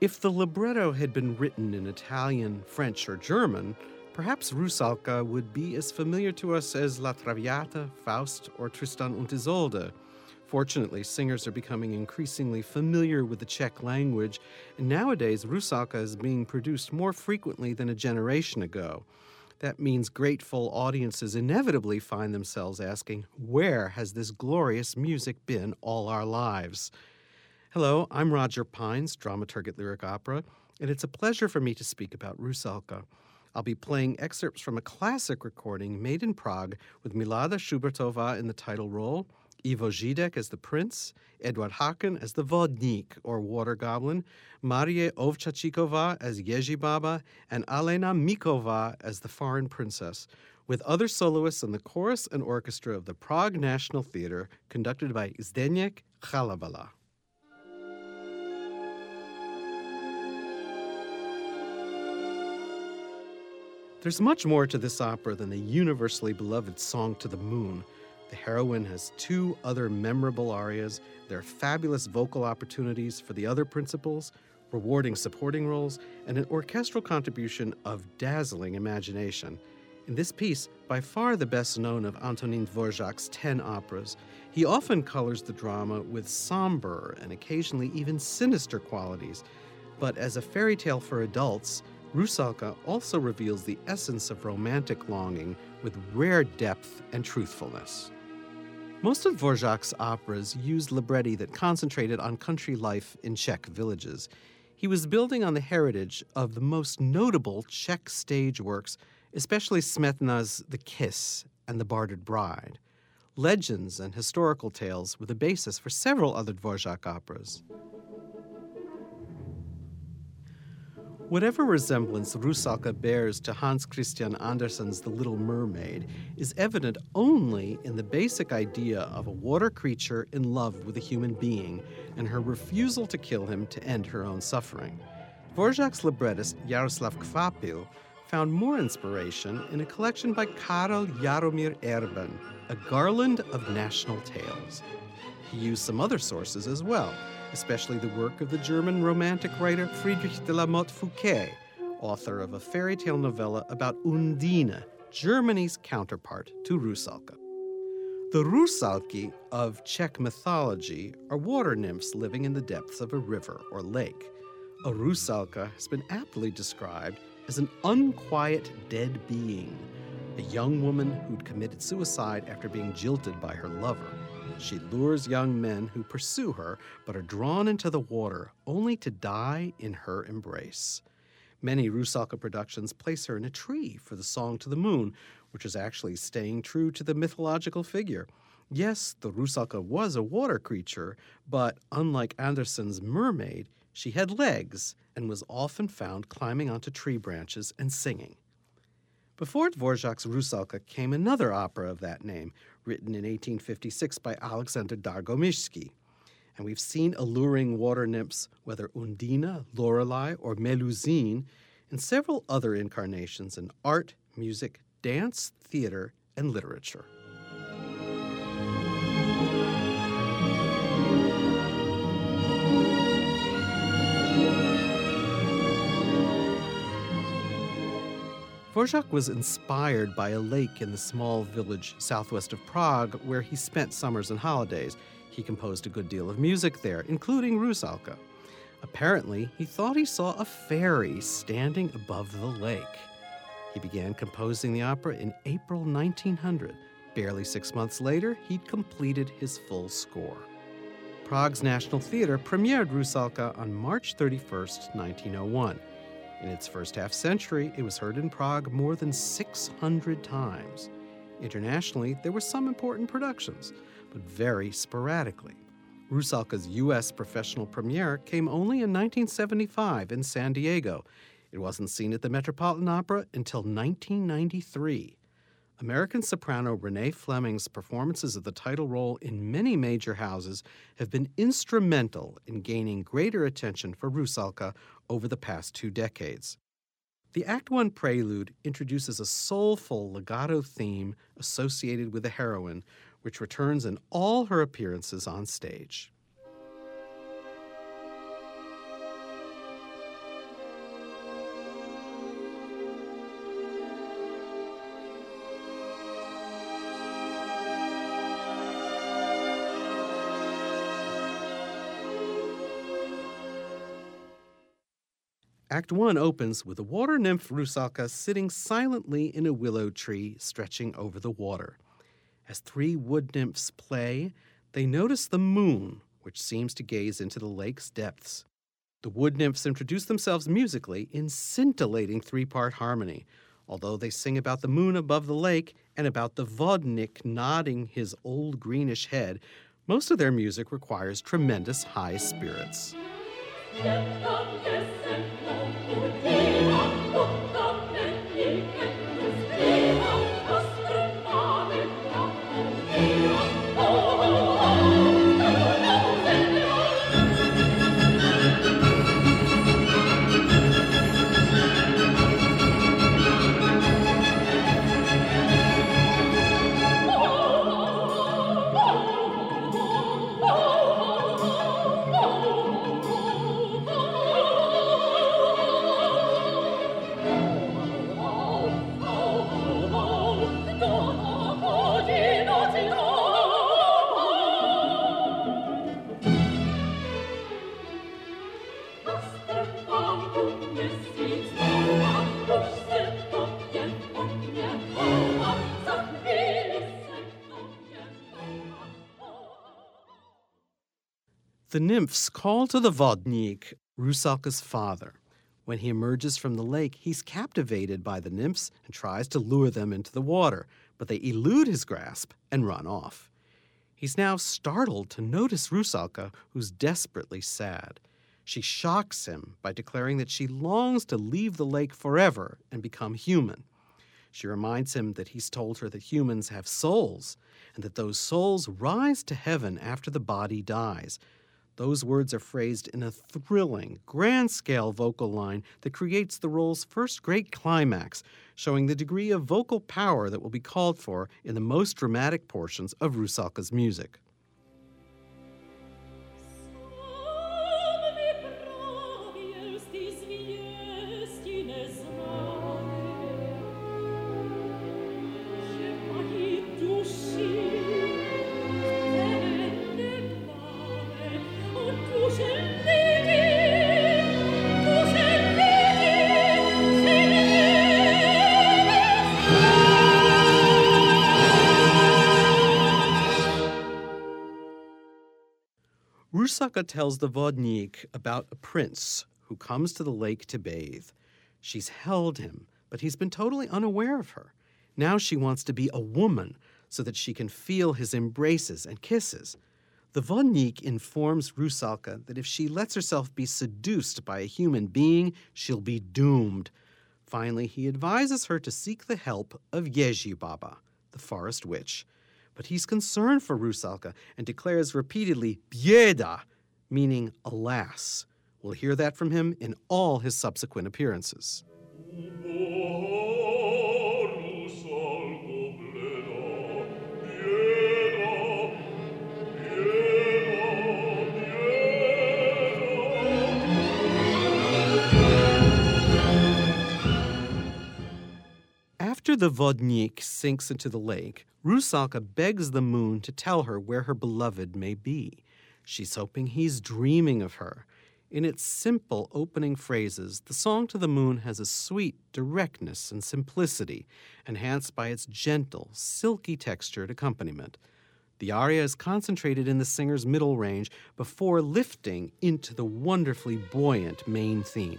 If the libretto had been written in Italian, French, or German, perhaps Rusalka would be as familiar to us as La Traviata, Faust, or Tristan und Isolde. Fortunately, singers are becoming increasingly familiar with the Czech language, and nowadays Rusalka is being produced more frequently than a generation ago. That means grateful audiences inevitably find themselves asking, where has this glorious music been all our lives? Hello, I'm Roger Pines, dramaturg at Lyric Opera, and it's a pleasure for me to speak about Rusalka. I'll be playing excerpts from a classic recording made in Prague with Milada Schubertová in the title role, Ivo Židek as the prince, Eduard Haken as the vodnik, or water goblin, Marie Ovčáčíková as Ježí Baba, and Alena Miková as the foreign princess, with other soloists in the chorus and orchestra of the Prague National Theatre, conducted by Zdeněk Chalabala. There's much more to this opera than the universally beloved Song to the Moon. The heroine has two other memorable arias. There are fabulous vocal opportunities for the other principals, rewarding supporting roles, and an orchestral contribution of dazzling imagination. In this piece, by far the best known of Antonín Dvořák's 10 operas, he often colors the drama with somber and occasionally even sinister qualities. But as a fairy tale for adults, Rusalka also reveals the essence of romantic longing with rare depth and truthfulness. Most of Dvořák's operas used libretti that concentrated on country life in Czech villages. He was building on the heritage of the most notable Czech stage works, especially Smetana's The Kiss and The Bartered Bride. Legends and historical tales were the basis for several other Dvořák operas. Whatever resemblance Rusalka bears to Hans Christian Andersen's The Little Mermaid is evident only in the basic idea of a water creature in love with a human being and her refusal to kill him to end her own suffering. Dvořák's librettist Jaroslav Kvapil found more inspiration in a collection by Karel Jaromír Erben, A Garland of National Tales. He used some other sources as well, especially the work of the German Romantic writer Friedrich de la Motte Fouquet, author of a fairy tale novella about Undine, Germany's counterpart to Rusalka. The Rusalki of Czech mythology are water nymphs living in the depths of a river or lake. A Rusalka has been aptly described as an unquiet dead being, a young woman who'd committed suicide after being jilted by her lover. She lures young men who pursue her but are drawn into the water only to die in her embrace. Many Rusalka productions place her in a tree for the Song to the Moon, which is actually staying true to the mythological figure. Yes, the Rusalka was a water creature, but unlike Andersen's mermaid, she had legs and was often found climbing onto tree branches and singing. Before Dvořák's Rusalka came another opera of that name, written in 1856 by Alexander Dargomishsky. And we've seen alluring water nymphs, whether Undine, Lorelei, or Melusine, in several other incarnations in art, music, dance, theater, and literature. Dvořák was inspired by a lake in the small village southwest of Prague where he spent summers and holidays. He composed a good deal of music there, including Rusalka. Apparently, he thought he saw a fairy standing above the lake. He began composing the opera in April 1900. Barely 6 months later, he'd completed his full score. Prague's National Theatre premiered Rusalka on March 31st, 1901. In its first half-century, it was heard in Prague more than 600 times. Internationally, there were some important productions, but very sporadically. Rusalka's U.S. professional premiere came only in 1975 in San Diego. It wasn't seen at the Metropolitan Opera until 1993. American soprano Renee Fleming's performances of the title role in many major houses have been instrumental in gaining greater attention for Rusalka over the past 2 decades. The Act I prelude introduces a soulful legato theme associated with the heroine, which returns in all her appearances on stage. Act 1 opens with the water nymph Rusalka sitting silently in a willow tree stretching over the water. As three wood nymphs play, they notice the moon, which seems to gaze into the lake's depths. The wood nymphs introduce themselves musically in scintillating three-part harmony, although they sing about the moon above the lake and about the vodnik nodding his old greenish head. Most of their music requires tremendous high spirits. The nymphs call to the vodnik, Rusalka's father. When he emerges from the lake, he's captivated by the nymphs and tries to lure them into the water, but they elude his grasp and run off. He's now startled to notice Rusalka, who's desperately sad. She shocks him by declaring that she longs to leave the lake forever and become human. She reminds him that he's told her that humans have souls, and that those souls rise to heaven after the body dies. Those words are phrased in a thrilling, grand-scale vocal line that creates the role's first great climax, showing the degree of vocal power that will be called for in the most dramatic portions of Rusalka's music. Rusalka tells the vodnik about a prince who comes to the lake to bathe. She's held him, but he's been totally unaware of her. Now she wants to be a woman so that she can feel his embraces and kisses. The vodnik informs Rusalka that if she lets herself be seduced by a human being, she'll be doomed. Finally, he advises her to seek the help of Yeji Baba, the forest witch. But he's concerned for Rusalka and declares repeatedly, "Bieda," meaning alas. We'll hear that from him in all his subsequent appearances. After the vodnik sinks into the lake, Rusalka begs the moon to tell her where her beloved may be. She's hoping he's dreaming of her. In its simple opening phrases, the song to the moon has a sweet directness and simplicity, enhanced by its gentle, silky textured accompaniment. The aria is concentrated in the singer's middle range before lifting into the wonderfully buoyant main theme.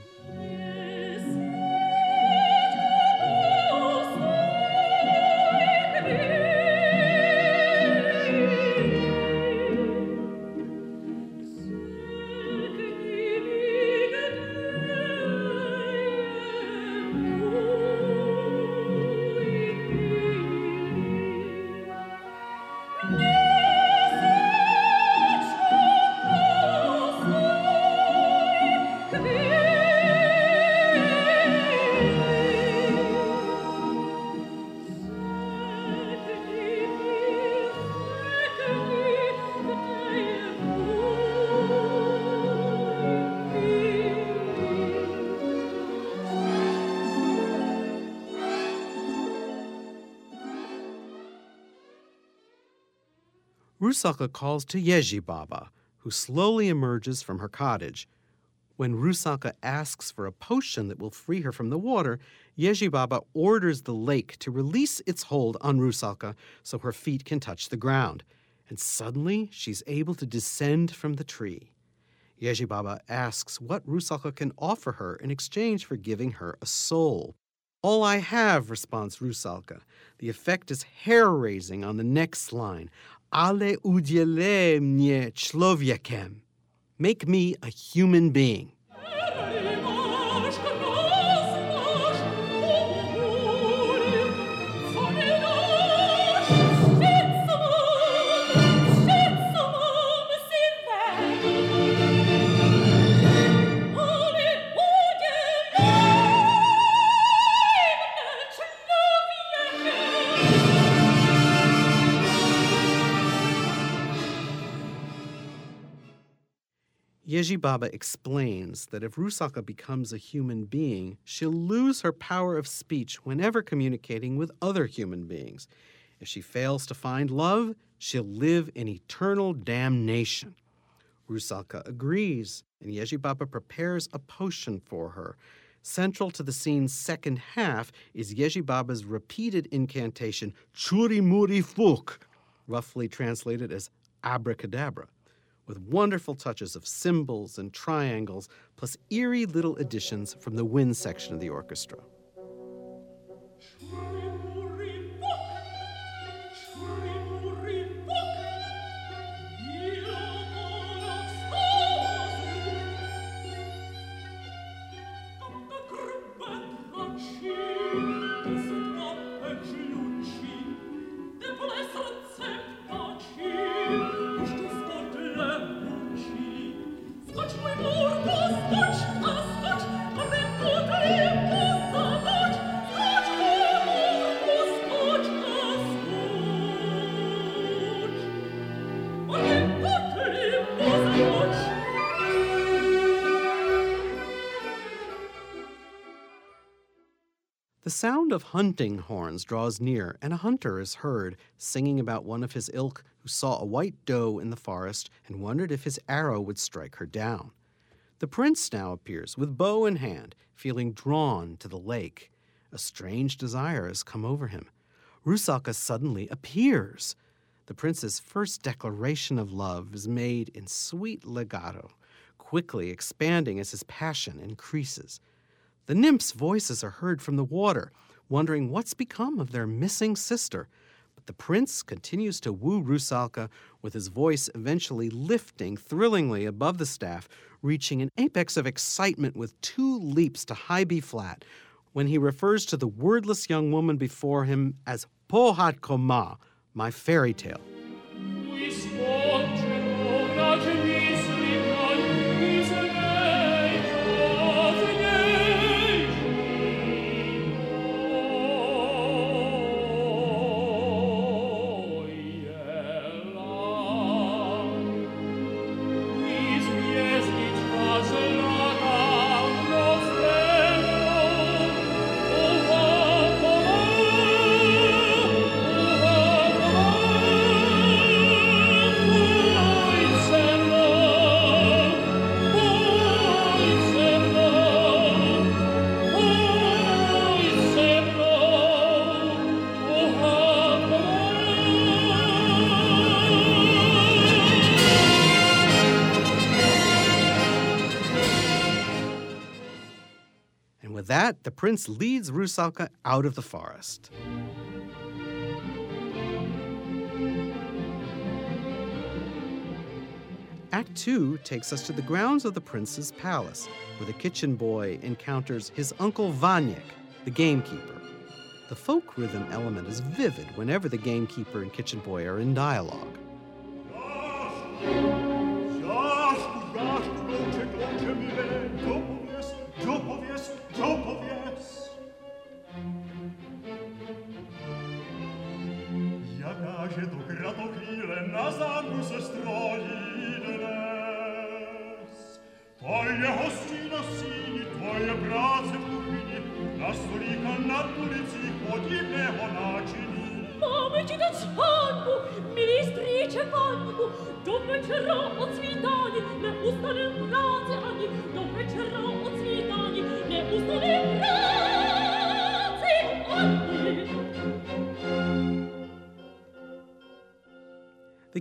Rusalka calls to Yeji Baba, who slowly emerges from her cottage. When Rusalka asks for a potion that will free her from the water, Yeji Baba orders the lake to release its hold on Rusalka so her feet can touch the ground. And suddenly, she's able to descend from the tree. Yeji Baba asks what Rusalka can offer her in exchange for giving her a soul. "All I have," responds Rusalka. The effect is hair-raising on the next line. "Ale udzielę mnie człowiekiem." Make me a human being. Yeji Baba explains that if Rusalka becomes a human being, she'll lose her power of speech whenever communicating with other human beings. If she fails to find love, she'll live in eternal damnation. Rusalka agrees, and Yeji Baba prepares a potion for her. Central to the scene's second half is Yeji Baba's repeated incantation, Churi Muri Fuk, roughly translated as abracadabra, with wonderful touches of cymbals and triangles, plus eerie little additions from the wind section of the orchestra. The sound of hunting horns draws near, and a hunter is heard, singing about one of his ilk who saw a white doe in the forest and wondered if his arrow would strike her down. The prince now appears, with bow in hand, feeling drawn to the lake. A strange desire has come over him. Rusalka suddenly appears. The prince's first declaration of love is made in sweet legato, quickly expanding as his passion increases. The nymphs' voices are heard from the water, wondering what's become of their missing sister. But the prince continues to woo Rusalka, with his voice eventually lifting thrillingly above the staff, reaching an apex of excitement with 2 leaps to high B flat, when he refers to the wordless young woman before him as Pohatko Ma, my fairy tale. With that, the prince leads Rusalka out of the forest. Act 2 takes us to the grounds of the prince's palace, where the kitchen boy encounters his uncle Vanyek, the gamekeeper. The folk rhythm element is vivid whenever the gamekeeper and kitchen boy are in dialogue. Tvoje hosti nosini, tvoje brace kuchyni, na stolíka na ulici podivného náčiní. Máme ti dát svatbu, milý strýče Vaňku, do večera od svítání neustaneme práce ani, do večera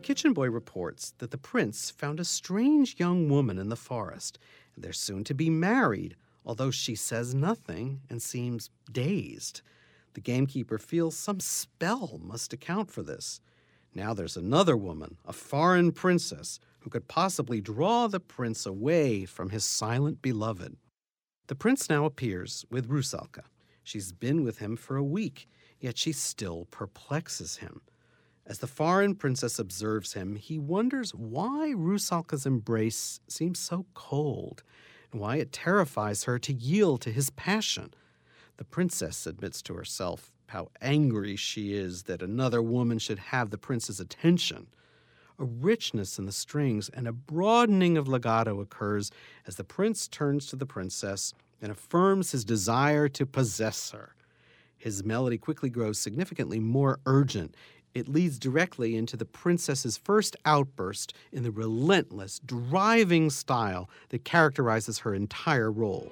kitchen boy reports that the prince found a strange young woman in the forest, and they're soon to be married, although she says nothing and seems dazed. The gamekeeper feels some spell must account for this. Now there's another woman, a foreign princess, who could possibly draw the prince away from his silent beloved. The prince now appears with Rusalka. She's been with him for a week, yet she still perplexes him. As the foreign princess observes him, he wonders why Rusalka's embrace seems so cold, and why it terrifies her to yield to his passion. The princess admits to herself how angry she is that another woman should have the prince's attention. A richness in the strings and a broadening of legato occurs as the prince turns to the princess and affirms his desire to possess her. His melody quickly grows significantly more urgent. It leads directly into the princess's first outburst in the relentless, driving style that characterizes her entire role.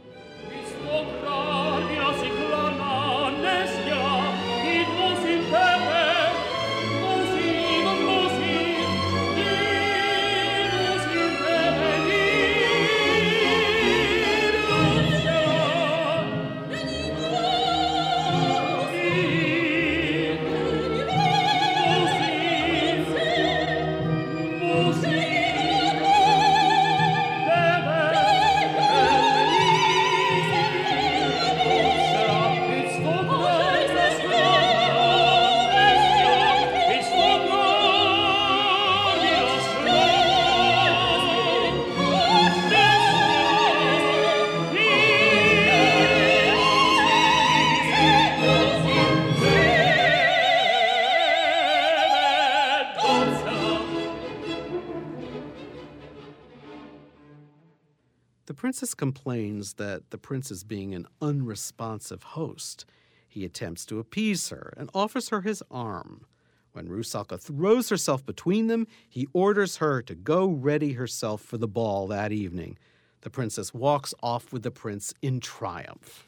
The princess complains that the prince is being an unresponsive host. He attempts to appease her and offers her his arm. When Rusalka throws herself between them, he orders her to go ready herself for the ball that evening. The princess walks off with the prince in triumph.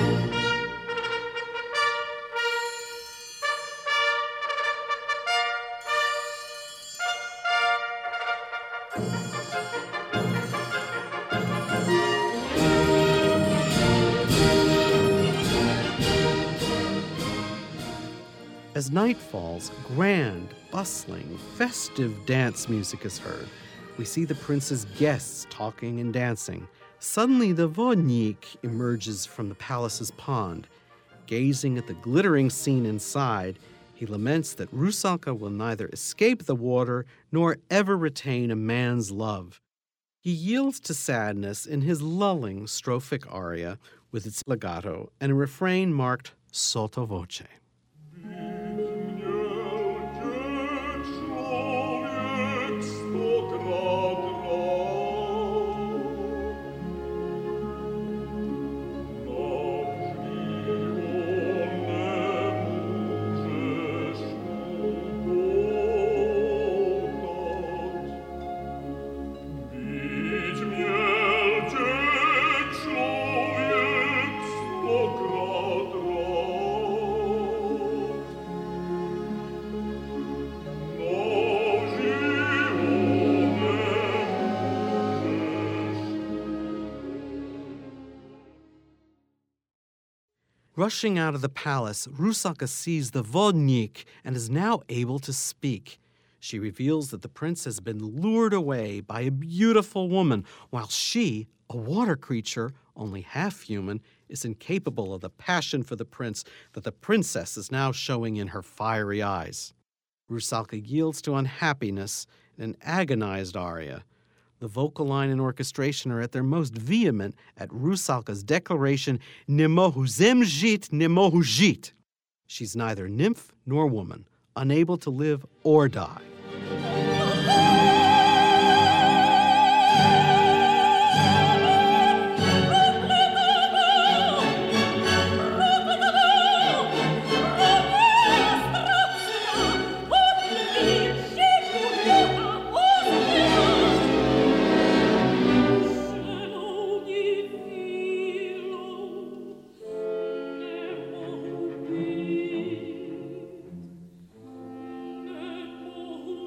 As night falls, grand, bustling, festive dance music is heard. We see the prince's guests talking and dancing. Suddenly, the vodnik emerges from the palace's pond. Gazing at the glittering scene inside, he laments that Rusalka will neither escape the water nor ever retain a man's love. He yields to sadness in his lulling strophic aria with its legato and a refrain marked sotto voce. Rushing out of the palace, Rusalka sees the vodnik and is now able to speak. She reveals that the prince has been lured away by a beautiful woman, while she, a water creature, only half human, is incapable of the passion for the prince that the princess is now showing in her fiery eyes. Rusalka yields to unhappiness in an agonized aria. The vocal line and orchestration are at their most vehement at Rusalka's declaration, "Ne mohu zemjit, ne mohu jit." She's neither nymph nor woman, unable to live or die. Oh,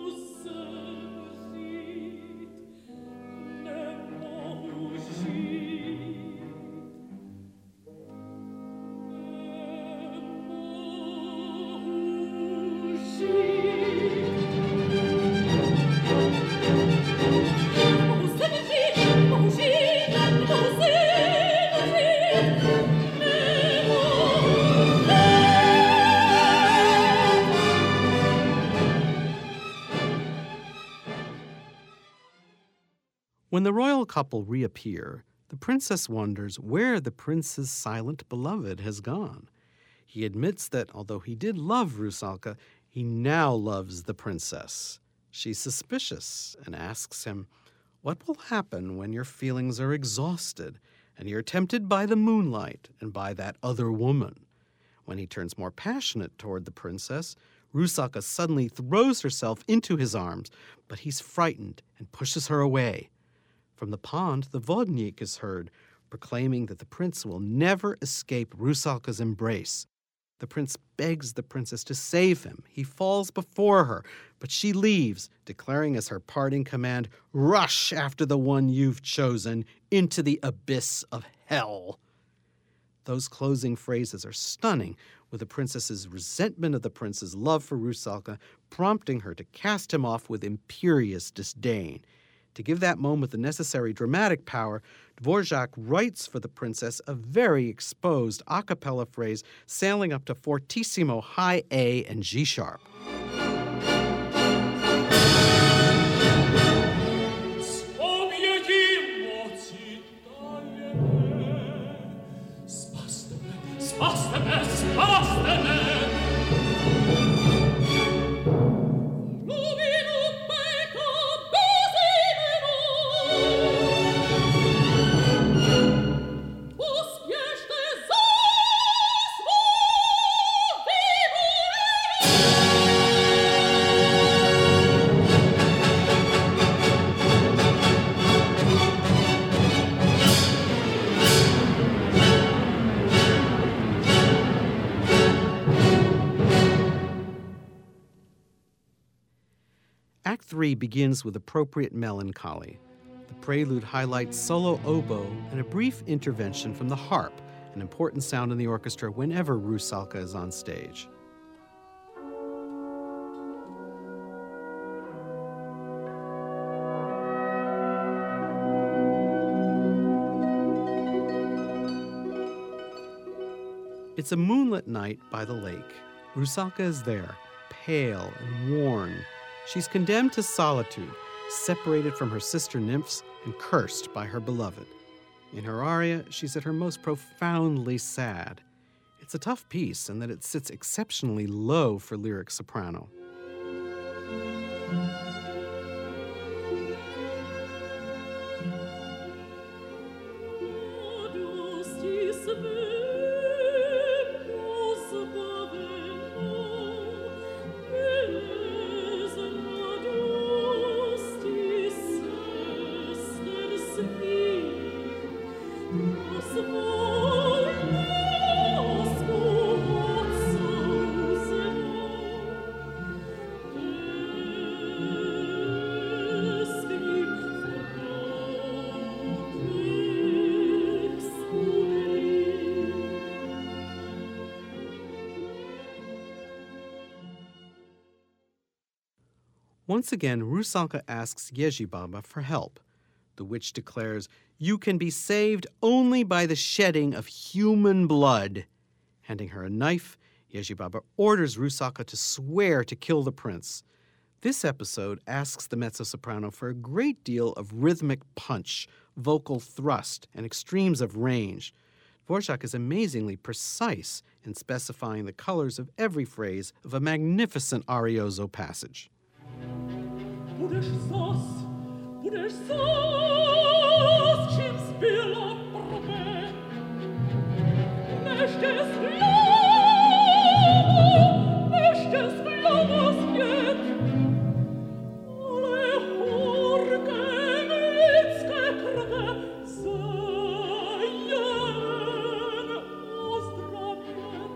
When the royal couple reappear, the princess wonders where the prince's silent beloved has gone. He admits that although he did love Rusalka, he now loves the princess. She's suspicious and asks him, "What will happen when your feelings are exhausted and you're tempted by the moonlight and by that other woman?" When he turns more passionate toward the princess, Rusalka suddenly throws herself into his arms, but he's frightened and pushes her away. From the pond, the vodnik is heard, proclaiming that the prince will never escape Rusalka's embrace. The prince begs the princess to save him. He falls before her, but she leaves, declaring as her parting command, "Rush after the one you've chosen into the abyss of hell." Those closing phrases are stunning, with the princess's resentment of the prince's love for Rusalka prompting her to cast him off with imperious disdain. To give that moment the necessary dramatic power, Dvorak writes for the princess a very exposed a cappella phrase sailing up to fortissimo high A and G sharp. Act 3 begins with appropriate melancholy. The prelude highlights solo oboe and a brief intervention from the harp, an important sound in the orchestra whenever Rusalka is on stage. It's a moonlit night by the lake. Rusalka is there, pale and worn. She's condemned to solitude, separated from her sister nymphs and cursed by her beloved. In her aria, she's at her most profoundly sad. It's a tough piece in that it sits exceptionally low for lyric soprano. Once again, Rusalka asks Yeji Baba for help. The witch declares, "You can be saved only by the shedding of human blood." Handing her a knife, Yeji Baba orders Rusalka to swear to kill the prince. This episode asks the mezzo-soprano for a great deal of rhythmic punch, vocal thrust, and extremes of range. Dvorak is amazingly precise in specifying the colors of every phrase of a magnificent arioso passage. Budeš sos, čim zbyla prvé, neště zblamo zpět, ale horkem lidské krve zajen ozdravět.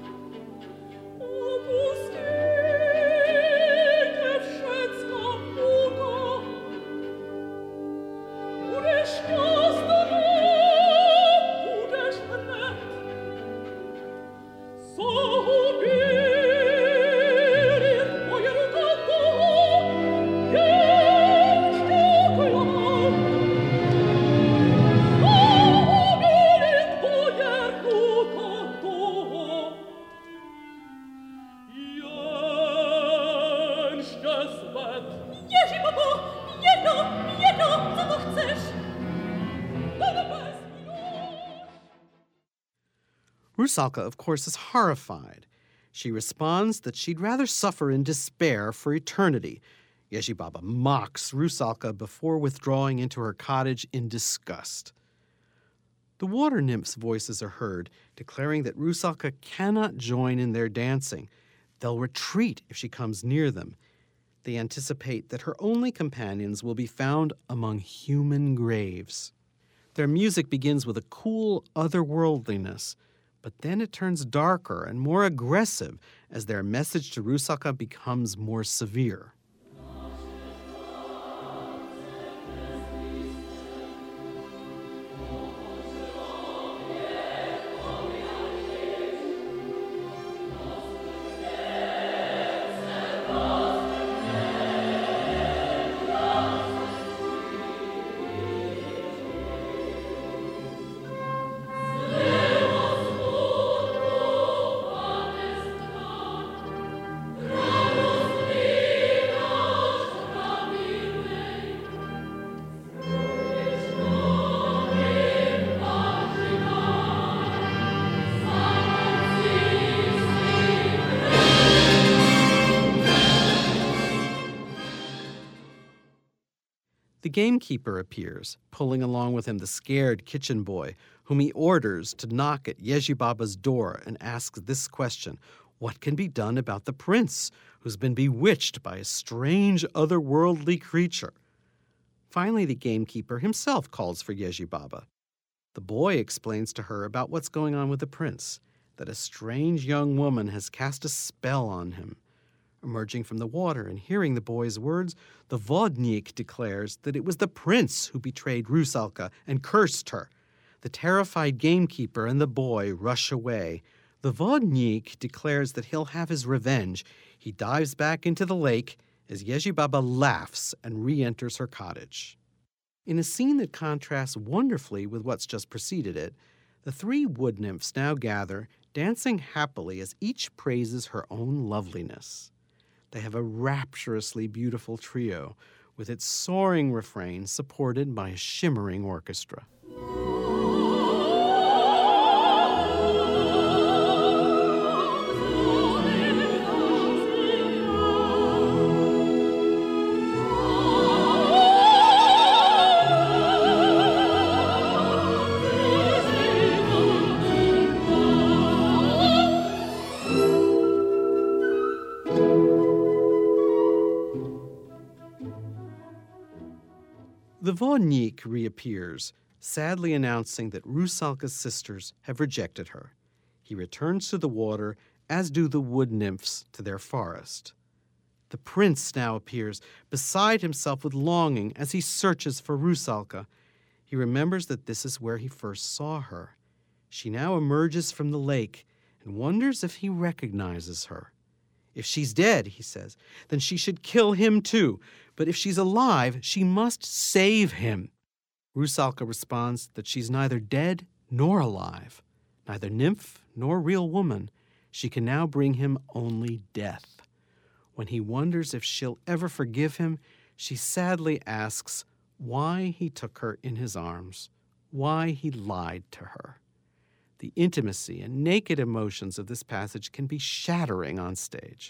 Opustite všecka muka, budeš šťastná, budeš hned. Zahubili tvoje ruka toho, jenž děkujeme. Zahubili tvoje ruka toho, jenž tě zved. Ježi, babo, jedno, co to chceš? Rusalka, of course, is horrified. She responds that she'd rather suffer in despair for eternity. Yeji Baba mocks Rusalka before withdrawing into her cottage in disgust. The water nymphs' voices are heard, declaring that Rusalka cannot join in their dancing. They'll retreat if she comes near them. They anticipate that her only companions will be found among human graves. Their music begins with a cool otherworldliness, but then it turns darker and more aggressive as their message to Rusalka becomes more severe. The gamekeeper appears, pulling along with him the scared kitchen boy, whom he orders to knock at Yeji Baba's door and asks this question: what can be done about the prince, who's been bewitched by a strange otherworldly creature? Finally, the gamekeeper himself calls for Yeji Baba. The boy explains to her about what's going on with the prince, that a strange young woman has cast a spell on him. Emerging from the water and hearing the boy's words, the vodnik declares that it was the prince who betrayed Rusalka and cursed her. The terrified gamekeeper and the boy rush away. The vodnik declares that he'll have his revenge. He dives back into the lake as Yeji Baba laughs and re-enters her cottage. In a scene that contrasts wonderfully with what's just preceded it, the three wood nymphs now gather, dancing happily as each praises her own loveliness. They have a rapturously beautiful trio, with its soaring refrain supported by a shimmering orchestra. The vodnik reappears, sadly announcing that Rusalka's sisters have rejected her. He returns to the water, as do the wood nymphs to their forest. The prince now appears, beside himself with longing as he searches for Rusalka. He remembers that this is where he first saw her. She now emerges from the lake and wonders if he recognizes her. If she's dead, he says, then she should kill him too. But if she's alive, she must save him. Rusalka responds that she's neither dead nor alive, neither nymph nor real woman. She can now bring him only death. When he wonders if she'll ever forgive him, she sadly asks why he took her in his arms, why he lied to her. The intimacy and naked emotions of this passage can be shattering on stage.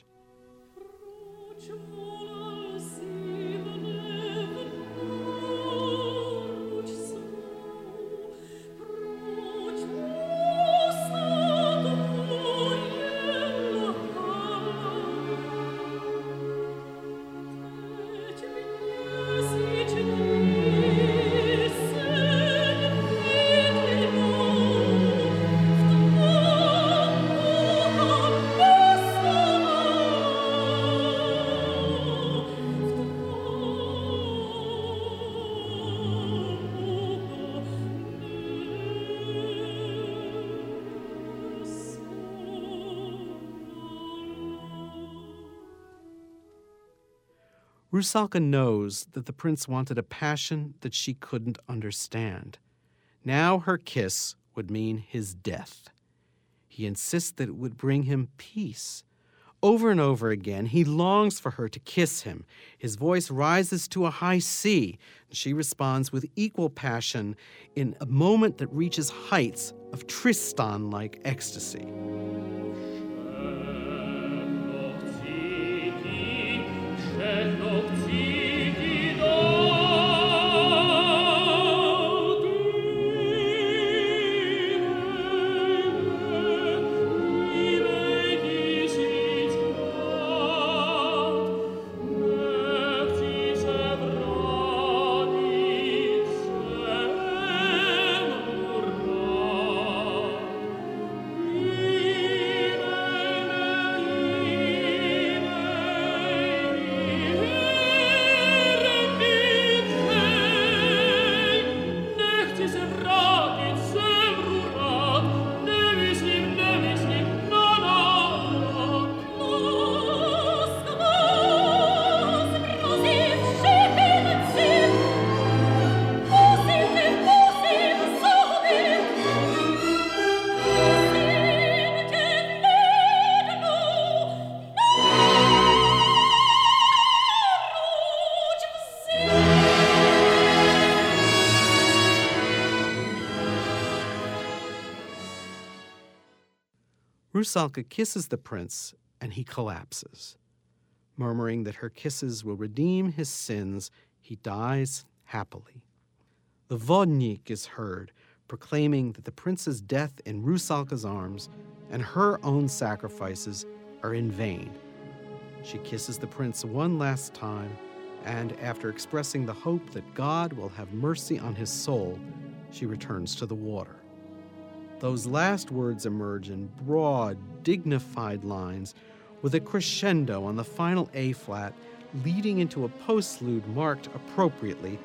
Rusalka knows that the prince wanted a passion that she couldn't understand. Now her kiss would mean his death. He insists that it would bring him peace. Over and over again, he longs for her to kiss him. His voice rises to a high C, and she responds with equal passion in a moment that reaches heights of Tristan-like ecstasy. Rusalka kisses the prince, and he collapses. Murmuring that her kisses will redeem his sins, he dies happily. The vodnik is heard, proclaiming that the prince's death in Rusalka's arms and her own sacrifices are in vain. She kisses the prince one last time, and after expressing the hope that God will have mercy on his soul, she returns to the water. Those last words emerge in broad, dignified lines with a crescendo on the final A-flat, leading into a postlude marked appropriately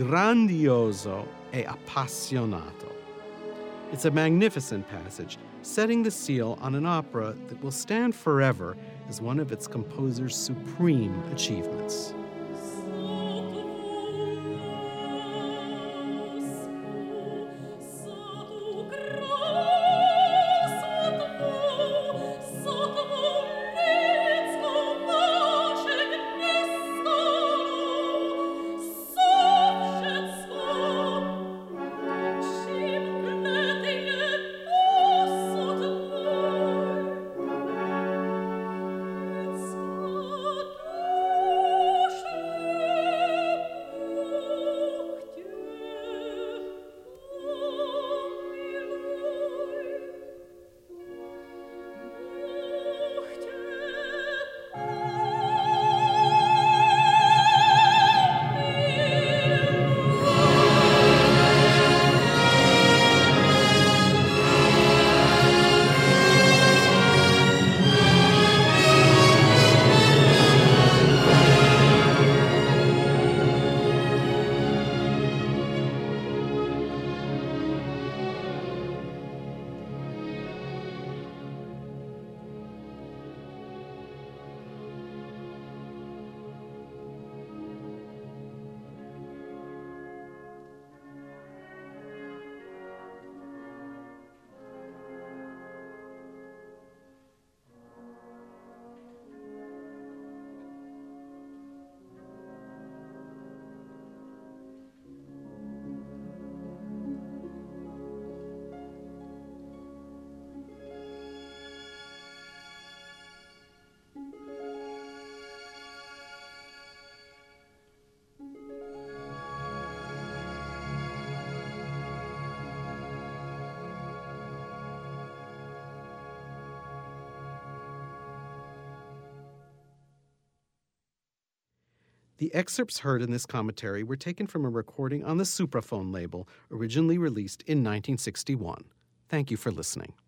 grandioso e appassionato. It's a magnificent passage, setting the seal on an opera that will stand forever as one of its composer's supreme achievements. The excerpts heard in this commentary were taken from a recording on the Supraphone label, originally released in 1961. Thank you for listening.